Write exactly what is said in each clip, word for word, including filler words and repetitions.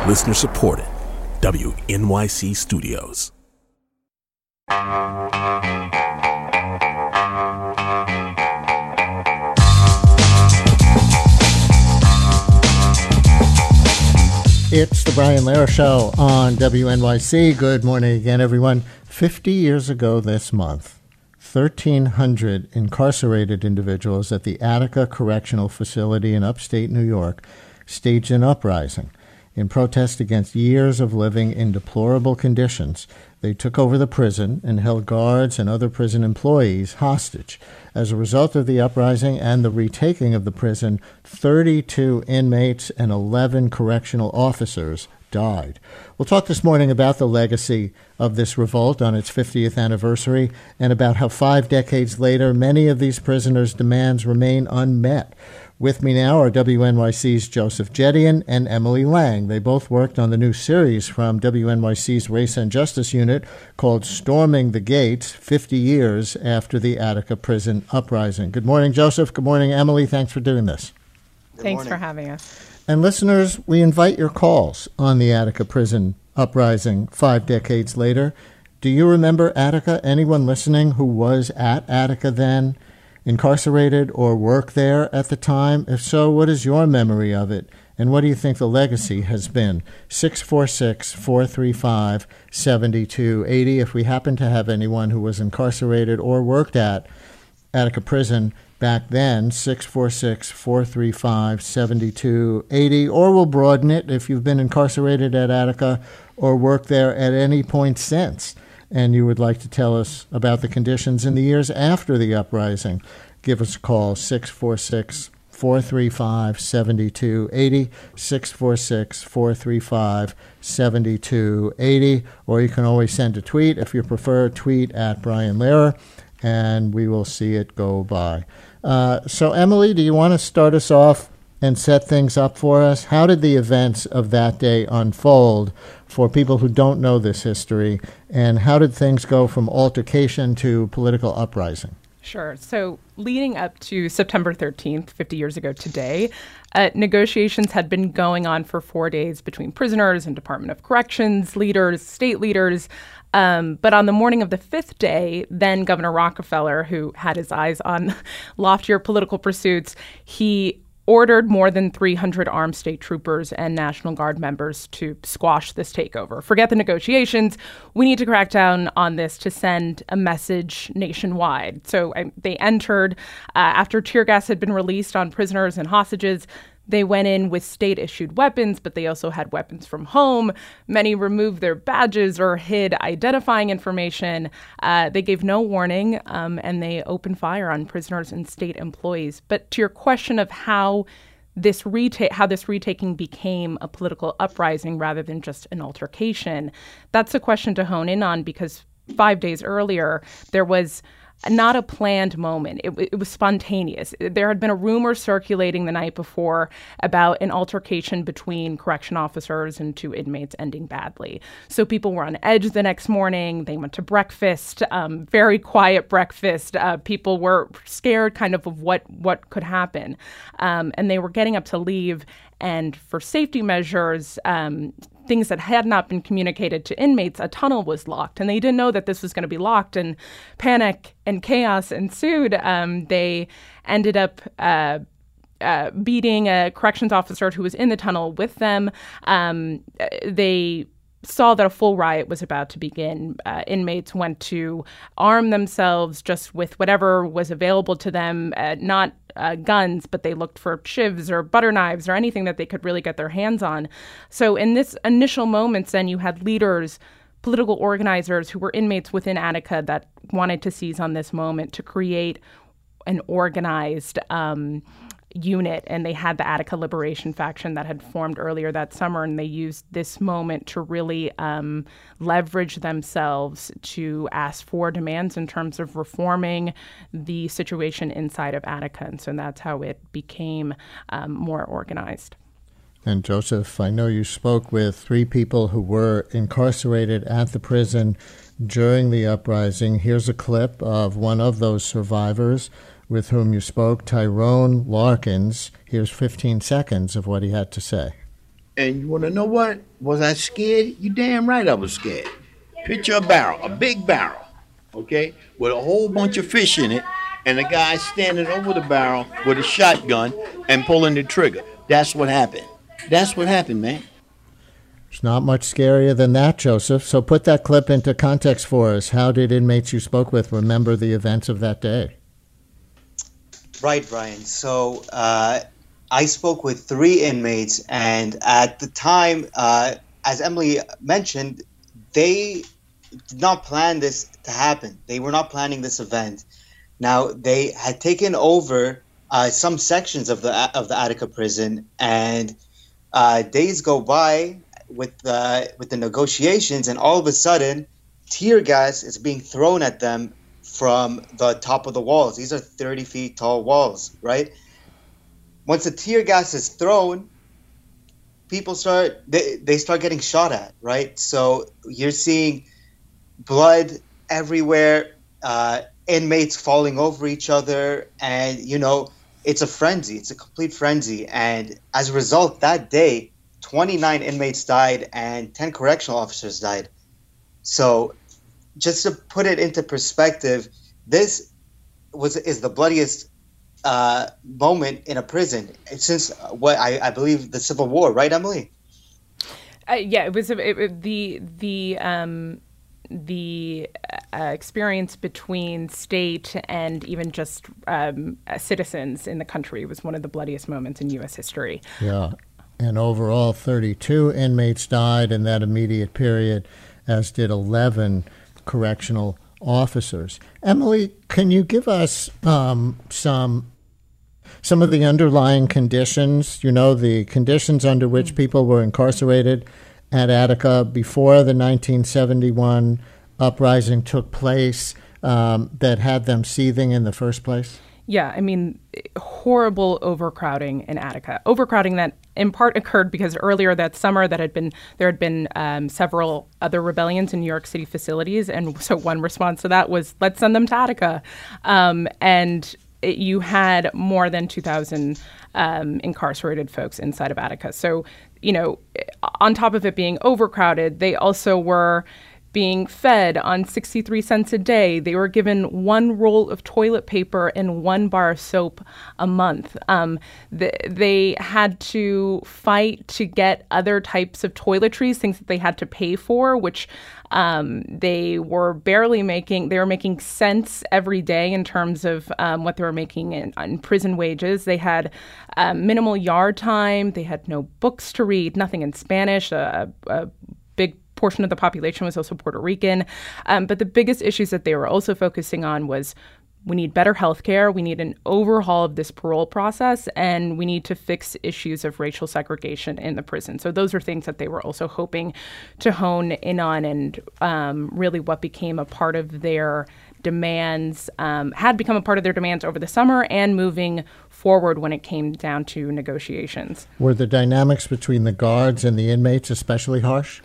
Listener supported. W N Y C Studios. It's the Brian Lehrer Show on W N Y C. Good morning again, everyone. Fifty years ago this month, thirteen hundred incarcerated individuals at the Attica Correctional Facility in upstate New York staged an uprising. In protest against years of living in deplorable conditions, they took over the prison and held guards and other prison employees hostage. As a result of the uprising and the retaking of the prison, thirty-two inmates and eleven correctional officers died. We'll talk this morning about the legacy of this revolt on its fiftieth anniversary and about how five decades later, many of these prisoners' demands remain unmet. With me now are W N Y C's Joseph Jedian and Emily Lang. They both worked on the new series from W N Y C's Race and Justice Unit called Storming the Gates, fifty years after the Attica prison uprising. Good morning, Joseph. Good morning, Emily. Thanks for doing this. Good Thanks morning. for having us. And listeners, we invite your calls on the Attica prison uprising five decades later. Do you remember Attica? Anyone listening who was at Attica then? Incarcerated or worked there at the time? If so, what is your memory of it? And what do you think the legacy has been? six four six, four three five, seven two eight zero. If we happen to have anyone who was incarcerated or worked at Attica Prison back then, six four six, four three five, seven two eight zero. Or we'll broaden it if you've been incarcerated at Attica or worked there at any point since, and you would like to tell us about the conditions in the years after the uprising. Give us a call, six four six, four three five, seven two eight zero, six four six, four three five, seven two eight zero, or you can always send a tweet if you prefer, tweet at Brian Lehrer, and we will see it go by. Uh, so, Emily, do you want to start us off and set things up for us? How did the events of that day unfold for people who don't know this history, and how did things go from altercation to political uprising? Sure. So leading up to September thirteenth, fifty years ago today, uh, negotiations had been going on for four days between prisoners and Department of Corrections leaders, state leaders. Um, but on the morning of the fifth day, then Governor Rockefeller, who had his eyes on loftier political pursuits, he ordered more than three hundred armed state troopers and National Guard members to squash this takeover. Forget the negotiations. We need to crack down on this to send a message nationwide. So um, they entered uh, after tear gas had been released on prisoners and hostages. They went in with state-issued weapons, but they also had weapons from home. Many removed their badges or hid identifying information. Uh, they gave no warning, um, and they opened fire on prisoners and state employees. But to your question of how this reta- how this retaking became a political uprising rather than just an altercation, that's a question to hone in on, because five days earlier, there was not a planned moment. It, it was spontaneous. There had been a rumor circulating the night before about an altercation between correction officers and two inmates ending badly. So people were on edge the next morning. They went to breakfast, um, very quiet breakfast. Uh, people were scared kind of of what, what could happen. Um, and they were getting up to leave. And for safety measures, um, things that had not been communicated to inmates, a tunnel was locked, and they didn't know that this was going to be locked, and panic and chaos ensued. Um, they ended up uh, uh, beating a corrections officer who was in the tunnel with them. Um, they saw that a full riot was about to begin. Uh, inmates went to arm themselves just with whatever was available to them, uh, not uh, guns, but they looked for shivs or butter knives or anything that they could really get their hands on. So in this initial moments, then you had leaders, political organizers who were inmates within Attica that wanted to seize on this moment to create an organized um unit, and they had the Attica Liberation Faction that had formed earlier that summer, and they used this moment to really um, leverage themselves to ask for demands in terms of reforming the situation inside of Attica, and so that's how it became um, more organized. And Joseph, I know you spoke with three people who were incarcerated at the prison during the uprising. Here's a clip of one of those survivors with whom you spoke, Tyrone Larkins. Here's fifteen seconds of what he had to say. And you want to know what? Was I scared? You damn right I was scared. Picture a barrel, a big barrel, okay, with a whole bunch of fish in it, and a guy standing over the barrel with a shotgun and pulling the trigger. That's what happened. That's what happened, man. It's not much scarier than that, Joseph. So put that clip into context for us. How did inmates you spoke with remember the events of that day? Right, Brian. So uh, I spoke with three inmates, and at the time, uh, as Emily mentioned, they did not plan this to happen. They were not planning this event. Now, they had taken over uh, some sections of the of the Attica prison, and uh, days go by with the with the negotiations, and all of a sudden, tear gas is being thrown at them from the top of the walls. These are thirty feet tall walls, right? Once the tear gas is thrown, people start they, they start getting shot at, right? So you're seeing blood everywhere, uh, inmates falling over each other, and you know it's a frenzy. It's a complete frenzy. And as a result, that day, twenty-nine inmates died and ten correctional officers died. So just to put it into perspective, this was is the bloodiest uh, moment in a prison since what I, I believe the Civil War, right, Emily? Uh, yeah, it was it, it, the the um, the uh, experience between state and even just um, uh, citizens in the country was one of the bloodiest moments in U S history. Yeah, and overall, thirty-two inmates died in that immediate period, as did eleven correctional officers. Emily, can you give us um, some some of the underlying conditions, you know, the conditions under which people were incarcerated at Attica before the nineteen seventy-one uprising took place, um, that had them seething in the first place? Yeah, I mean, horrible overcrowding in Attica. Overcrowding that in part occurred because earlier that summer that had been there had been um, several other rebellions in New York City facilities, and so one response to that was, let's send them to Attica. Um, and it, you had more than two thousand um, incarcerated folks inside of Attica. So, you know, on top of it being overcrowded, they also were being fed on sixty-three cents a day. They were given one roll of toilet paper and one bar of soap a month. Um, th- they had to fight to get other types of toiletries, things that they had to pay for, which um, they were barely making. They were making cents every day in terms of um, what they were making in, in prison wages. They had um, minimal yard time. They had no books to read, nothing in Spanish, a, a big portion of the population was also Puerto Rican. Um, but the biggest issues that they were also focusing on was, we need better health care, we need an overhaul of this parole process, and we need to fix issues of racial segregation in the prison. So those are things that they were also hoping to hone in on, and um, really what became a part of their demands, um, had become a part of their demands over the summer and moving forward when it came down to negotiations. Were the dynamics between the guards and the inmates especially harsh?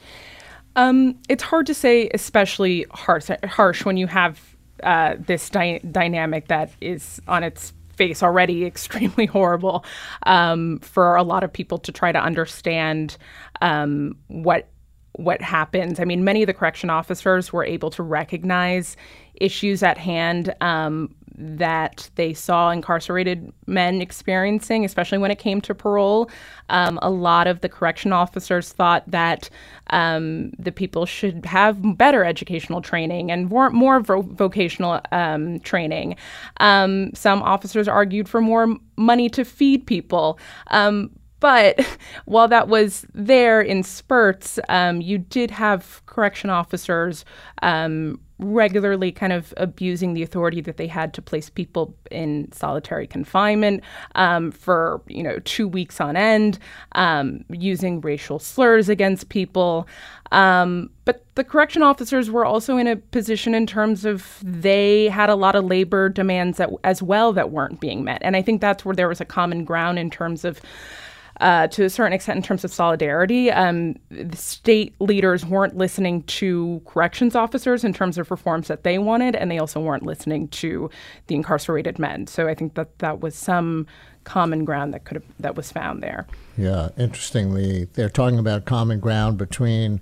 Um, it's hard to say especially harsh, harsh when you have uh, this dy- dynamic that is on its face already extremely horrible, um, for a lot of people to try to understand um, what what happens. I mean, many of the correction officers were able to recognize issues at hand um, that they saw incarcerated men experiencing, especially when it came to parole. Um, a lot of the correction officers thought that um, the people should have better educational training and more, more vo- vocational um, training. Um, some officers argued for more money to feed people. Um, But while that was there in spurts, um, you did have correction officers um, regularly kind of abusing the authority that they had to place people in solitary confinement um, for, you know, two weeks on end, um, using racial slurs against people. Um, but the correction officers were also in a position in terms of they had a lot of labor demands that, as well that weren't being met. And I think that's where there was a common ground in terms of Uh, to a certain extent in terms of solidarity. Um, the state leaders weren't listening to corrections officers in terms of reforms that they wanted, and they also weren't listening to the incarcerated men. So I think that that was some common ground that could have, that was found there. Yeah, interestingly, they're talking about common ground between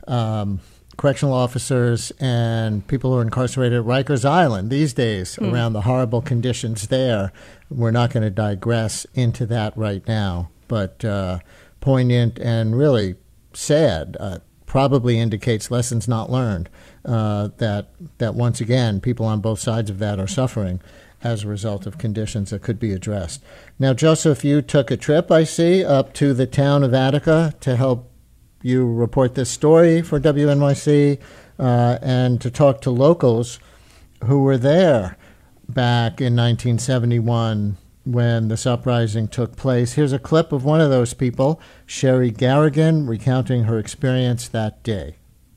um, correctional officers and people who are incarcerated at Rikers Island these days mm. around the horrible conditions there. We're not going to digress into that right now, but uh, poignant and really sad. Uh, probably indicates lessons not learned, uh, that that once again, people on both sides of that are suffering as a result of conditions that could be addressed. Now, Joseph, you took a trip, I see, up to the town of Attica to help you report this story for W N Y C uh, and to talk to locals who were there back in nineteen seventy-one when this uprising took place. Here's a clip of one of those people, Sherry Garrigan, recounting her experience that day.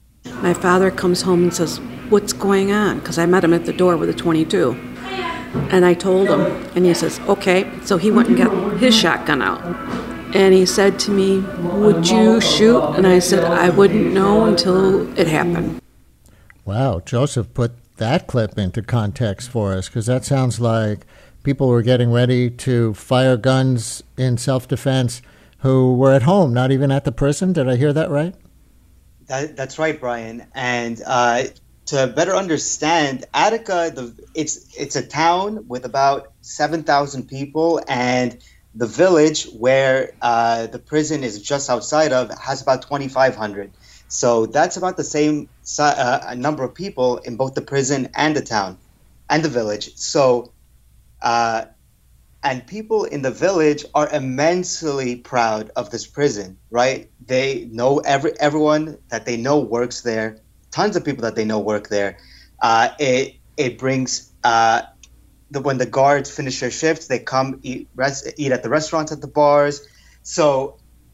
My father comes home and says, "What's going on?" Because I met him at the door with a twenty-two. And I told him, and he says, "Okay." So he went and got his shotgun out. And he said to me, "Would you shoot?" And I said, "I wouldn't know until it happened." Wow, Joseph put that clip into context for us, because that sounds like people were getting ready to fire guns in self-defense who were at home, not even at the prison. Did I hear that right? That, that's right, Brian. And uh, to better understand, Attica, the, it's it's a town with about seven thousand people, and the village where uh, the prison is just outside of has about twenty-five hundred. So that's about the same uh, number of people in both the prison and the town and the village. So, uh, and people in the village are immensely proud of this prison, right? They know every everyone that they know works there. Tons of people that they know work there. Uh, it it brings uh, the when the guards finish their shifts, they come eat rest, eat at the restaurants, at the bars. So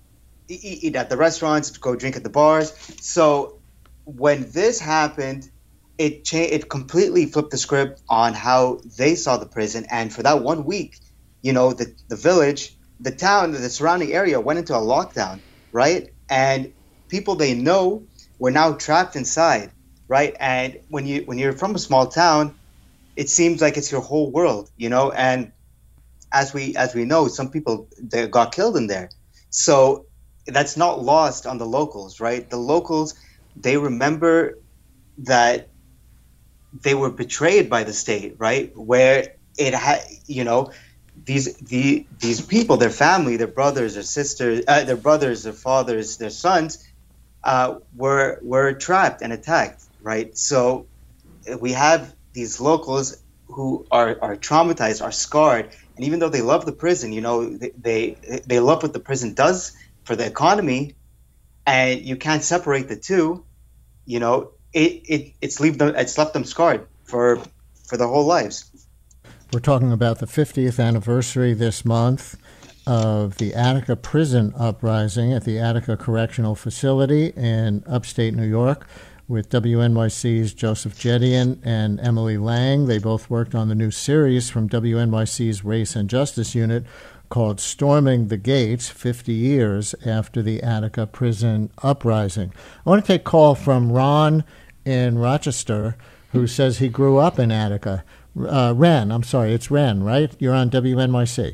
eat, eat at the restaurants, go drink at the bars. So when this happened, it cha- it completely flipped the script on how they saw the prison. And for that one week, you know, the the village, the town, the surrounding area went into a lockdown, right? And people they know were now trapped inside, right? And when you when you're from a small town, it seems like it's your whole world, you know. And as we as we know, some people they got killed in there, so that's not lost on the locals, right? The locals, they remember that they were betrayed by the state, right? Where it had, you know, these the these people, their family, their brothers, their sisters, uh, their brothers, their fathers, their sons, uh, were were trapped and attacked, right? So we have these locals who are are traumatized, are scarred, and even though they love the prison, you know, they they, they love what the prison does for the economy, and you can't separate the two. You know, it, it it's leave them it's left them scarred for for their whole lives. We're talking about the fiftieth anniversary this month of the Attica prison uprising at the Attica Correctional Facility in upstate New York with W N Y C's Joseph Jedian and Emily Lang. They both worked on the new series from W N Y C's Race and Justice Unit called Storming the Gates, fifty years after the Attica prison uprising. I want to take a call from Ron in Rochester, who says he grew up in Attica. Uh, Ren, I'm sorry, it's Ren, right? You're on W N Y C.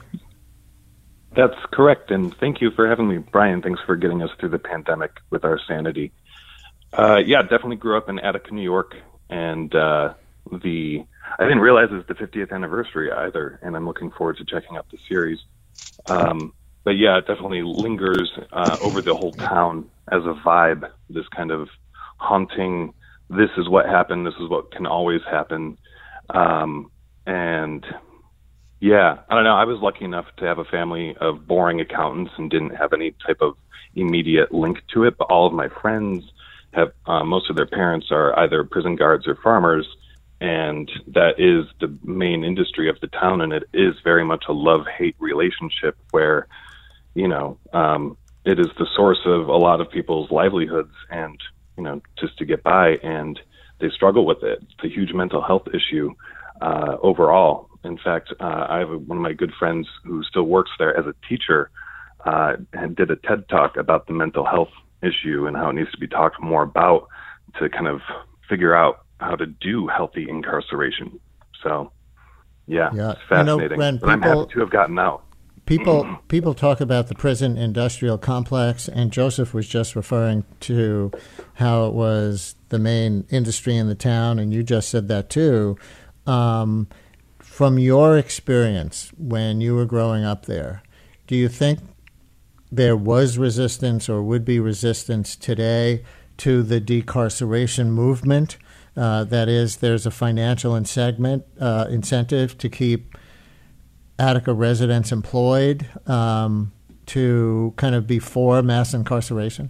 That's correct, and thank you for having me. Brian, thanks for getting us through the pandemic with our sanity. Uh, yeah, definitely grew up in Attica, New York, and uh, the I didn't realize it was the fiftieth anniversary either, and I'm looking forward to checking out the series. Um, but yeah, it definitely lingers uh, over the whole town as a vibe, this kind of haunting, this is what happened, this is what can always happen. Um, and yeah, I don't know, I was lucky enough to have a family of boring accountants and didn't have any type of immediate link to it, but all of my friends have, uh, most of their parents are either prison guards or farmers, and that is the main industry of the town, and it is very much a love-hate relationship where, you know, um, it is the source of a lot of people's livelihoods and, you know, just to get by, and they struggle with it. It's a huge mental health issue uh, overall. In fact, uh, I have a, one of my good friends who still works there as a teacher uh, and did a TED Talk about the mental health issue and how it needs to be talked more about to kind of figure out how to do healthy incarceration. So, yeah, yeah. it's fascinating. You know, when but I'm people, happy to have gotten out. people people talk about the prison industrial complex, and Joseph was just referring to how it was the main industry in the town, and you just said that too. Um, from your experience when you were growing up there, do you think there was resistance or would be resistance today to the decarceration movement? Uh, that is, there's a financial insegment, uh, incentive to keep Attica residents employed um, to kind of be for mass incarceration?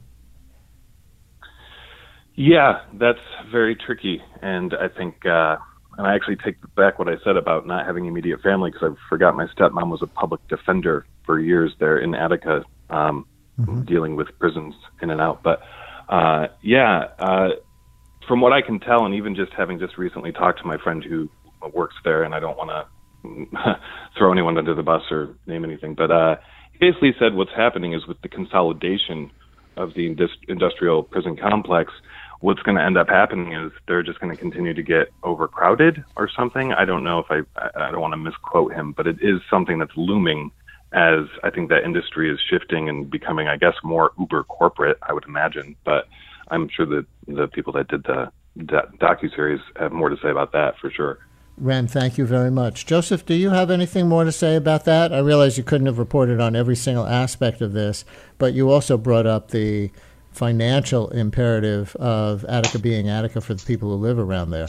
Yeah, that's very tricky. And I think, uh, and I actually take back what I said about not having immediate family, because I forgot my stepmom was a public defender for years there in Attica, um, mm-hmm. dealing with prisons in and out. But uh, yeah, uh, from what I can tell, and even just having just recently talked to my friend who works there, and I don't want to throw anyone under the bus or name anything, but uh, he basically said what's happening is with the consolidation of the indus- industrial prison complex, what's going to end up happening is they're just going to continue to get overcrowded or something. I don't know if I, I don't want to misquote him, but it is something that's looming as I think that industry is shifting and becoming, I guess, more uber corporate, I would imagine. But I'm sure that the people that did the docuseries have more to say about that for sure. Ren, thank you very much. Joseph, do you have anything more to say about that? I realize you couldn't have reported on every single aspect of this, but you also brought up the financial imperative of Attica being Attica for the people who live around there.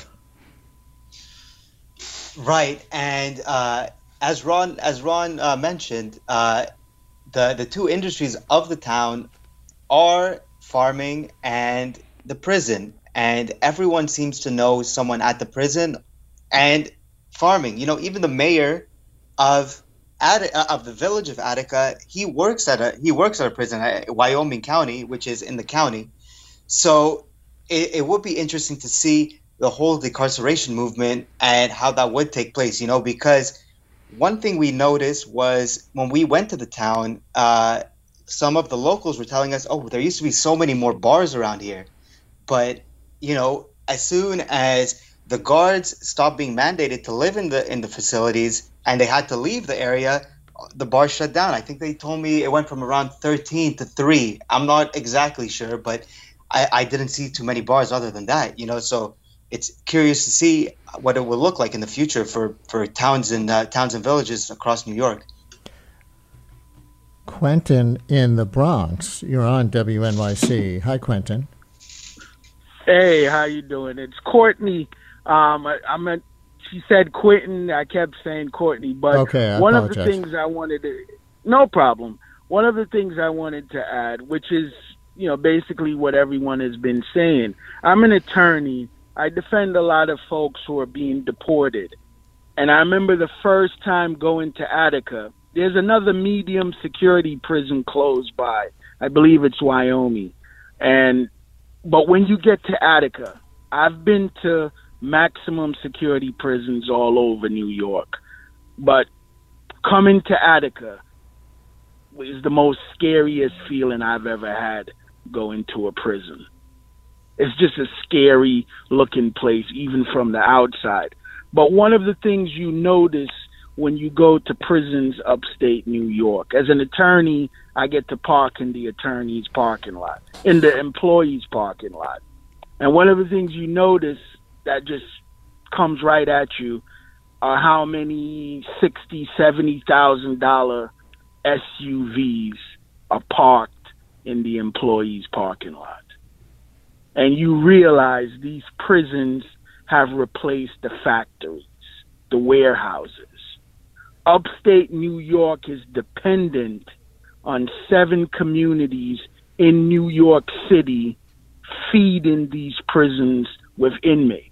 Right, and uh, as Ron as Ron uh, mentioned, uh, the the two industries of the town are farming and the prison, and everyone seems to know someone at the prison and farming. You know, even the mayor of Attica, of the village of Attica, he works at a he works at a prison at Wyoming County, which is in the county. So it, it would be interesting to see the whole decarceration movement and how that would take place. You know, because one thing we noticed was when we went to the town, uh, some of the locals were telling us, "Oh, there used to be so many more bars around here," but you know, as soon as the guards stopped being mandated to live in the in the facilities and they had to leave the area, the bar shut down. I think they told me it went from around thirteen to three. I'm not exactly sure, but I, I didn't see too many bars other than that, you know, so it's curious to see what it will look like in the future for, for towns and uh, towns and villages across New York. Quentin in the Bronx, you're on W N Y C. Hi, Quentin. Hey, how you doing? It's Courtney. Um, I, I meant she said Quentin. I kept saying Courtney, but okay, I one apologize. of the things I wanted to, no problem. One of the things I wanted to add, which is, you know, basically what everyone has been saying. I'm an attorney. I defend a lot of folks who are being deported. And I remember the first time going to Attica, there's another medium security prison close by. I believe it's Wyoming. And, but when you get to Attica, I've been to maximum security prisons all over New York. But coming to Attica is the most scariest feeling I've ever had going to a prison. It's just a scary looking place, even from the outside. But one of the things you notice when you go to prisons upstate New York, as an attorney, I get to park in the attorney's parking lot, in the employee's parking lot. And one of the things you notice that just comes right at you are how many sixty, seventy thousand dollar S U Vs are parked in the employee's parking lot. And you realize these prisons have replaced the factories, the warehouses. Upstate New York is dependent on seven communities in New York City feeding these prisons with inmates.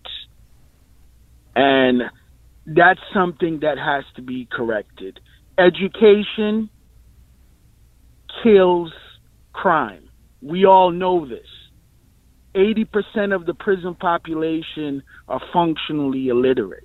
And that's something that has to be corrected. Education kills crime. We all know this. eighty percent of the prison population are functionally illiterate.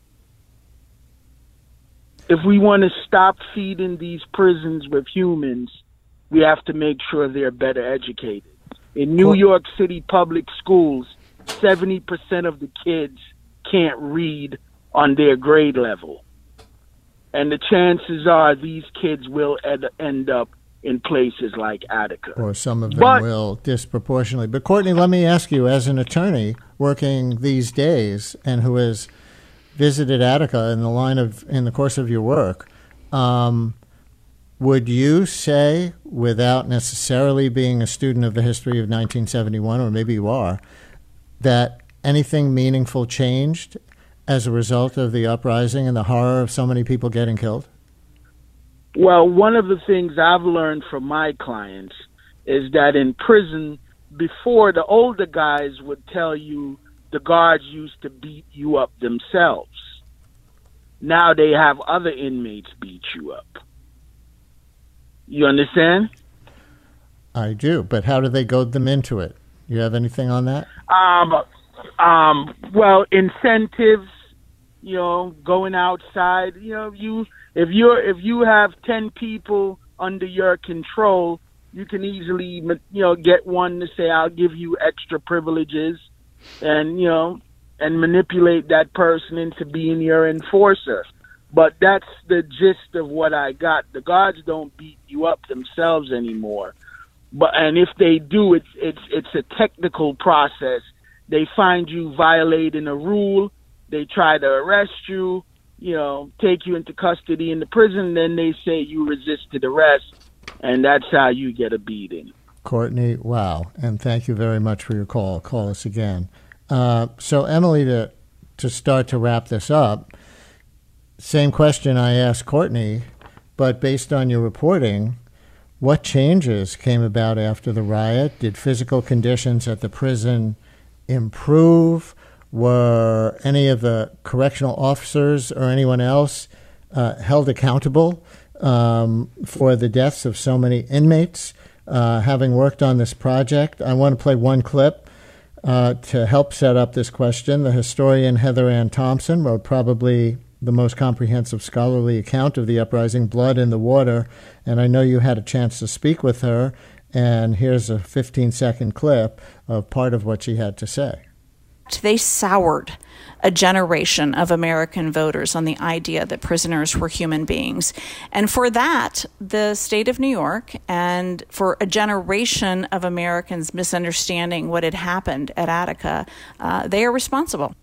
If we want to stop feeding these prisons with humans, we have to make sure they're better educated. In New York City public schools, seventy percent of the kids can't read on their grade level. And the chances are these kids will ed- end up in places like Attica. Or some of them but, will disproportionately. But Courtney, let me ask you, as an attorney working these days and who has visited Attica in the line of in the course of your work, um, would you say, without necessarily being a student of the history of nineteen seventy-one, or maybe you are, that anything meaningful changed as a result of the uprising and the horror of so many people getting killed? Well, one of the things I've learned from my clients is that in prison, before, the older guys would tell you the guards used to beat you up themselves. Now they have other inmates beat you up. You understand? I do, but how do they goad them into it? You have anything on that? Um, um, well, incentives, you know, going outside, you know, you if you're if you have ten people under your control, you can easily, you know, get one to say, I'll give you extra privileges, and, you know, and manipulate that person into being your enforcer. But that's the gist of what I got. The guards don't beat you up themselves anymore. But and if they do, it's it's it's a technical process. They find you violating a rule, they try to arrest you, you know, take you into custody in the prison, then they say you resisted arrest, and that's how you get a beating. Courtney, wow, and thank you very much for your call. Call us again. Uh, so, Emily, to to start to wrap this up, same question I asked Courtney, but based on your reporting, what changes came about after the riot? Did physical conditions at the prison improve? Were any of the correctional officers or anyone else uh, held accountable um, for the deaths of so many inmates? Uh, having worked on this project, I want to play one clip uh, to help set up this question. The historian Heather Ann Thompson wrote probably the most comprehensive scholarly account of the uprising, Blood in the Water, and I know you had a chance to speak with her, and here's a fifteen-second clip of part of what she had to say. They soured a generation of American voters on the idea that prisoners were human beings. And for that, the state of New York, and for a generation of Americans misunderstanding what had happened at Attica, uh, they are responsible.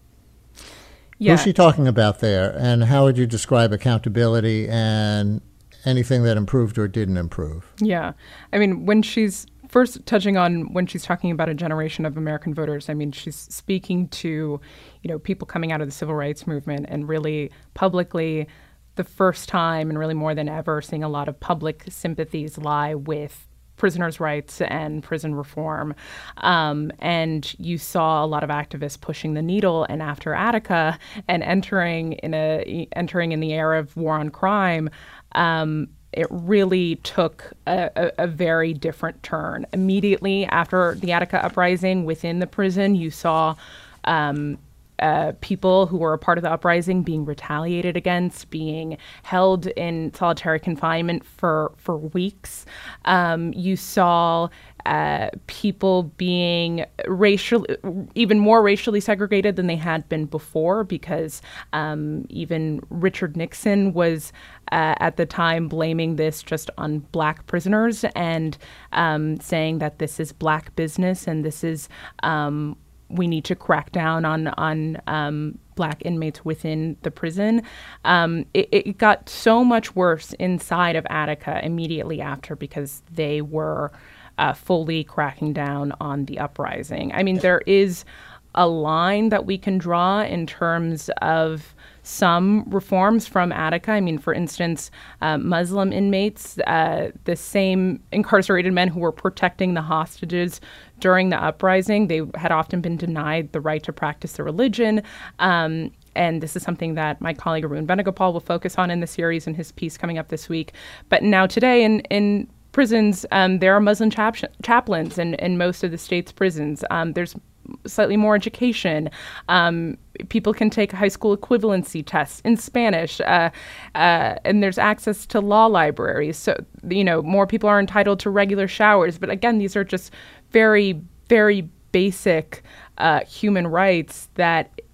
Yeah. Who's she talking about there, and how would you describe accountability and anything that improved or didn't improve? Yeah. I mean, when she's first touching on when she's talking about a generation of American voters, I mean, she's speaking to, you know, people coming out of the civil rights movement and really publicly, the first time and really more than ever, seeing a lot of public sympathies lie with prisoners' rights and prison reform. Um, and you saw a lot of activists pushing the needle. And after Attica and entering in a entering in the era of war on crime, um, it really took a, a, a very different turn. Immediately after the Attica uprising, within the prison, you saw um, uh, people who were a part of the uprising being retaliated against, being held in solitary confinement for, for weeks. Um, you saw uh, people being racial, even more racially segregated than they had been before, because um, even Richard Nixon was uh, at the time blaming this just on black prisoners and um, saying that this is black business and this is um, we need to crack down on on um, black inmates within the prison. Um, it, it got so much worse inside of Attica immediately after, because they were uh, fully cracking down on the uprising. I mean, there is a line that we can draw in terms of some reforms from Attica. I mean, for instance, uh, Muslim inmates, uh, the same incarcerated men who were protecting the hostages during the uprising, they had often been denied the right to practice their religion. Um, and this is something that my colleague Arun Venugopal will focus on in the series in his piece coming up this week. But now today in, in prisons, um, there are Muslim chap- chaplains in, in most of the state's prisons. Um, there's slightly more education. Um, people can take high school equivalency tests in Spanish, uh, uh, and there's access to law libraries. So, you know, more people are entitled to regular showers. But again, these are just very, very basic uh, human rights that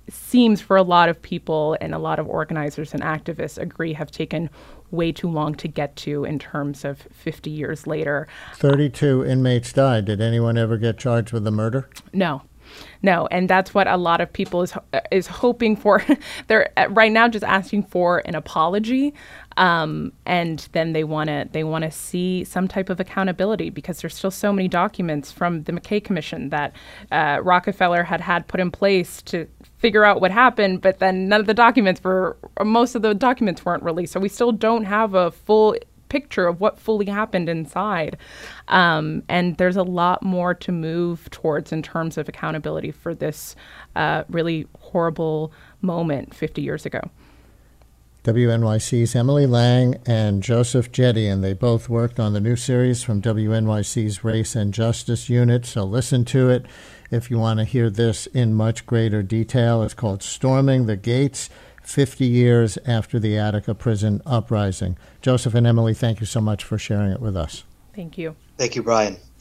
seems for a lot of people and a lot of organizers and activists agree have taken way too long to get to in terms of fifty years later. thirty-two inmates died. Did anyone ever get charged with a murder? No. No, and that's what a lot of people is is hoping for. They're right now just asking for an apology, um, and then they want to they want to see some type of accountability, because there's still so many documents from the McKay Commission that uh, Rockefeller had had put in place to figure out what happened, but then none of the documents were, or most of the documents weren't released, so we still don't have a full picture of what fully happened inside. Um, and there's a lot more to move towards in terms of accountability for this uh, really horrible moment fifty years ago. W N Y C's Emily Lang and Joseph Jedian, they both worked on the new series from W N Y C's Race and Justice Unit, so listen to it if you want to hear this in much greater detail. It's called Storming the Gates, fifty years after the Attica prison uprising. Joseph and Emily, thank you so much for sharing it with us. Thank you. Thank you, Brian.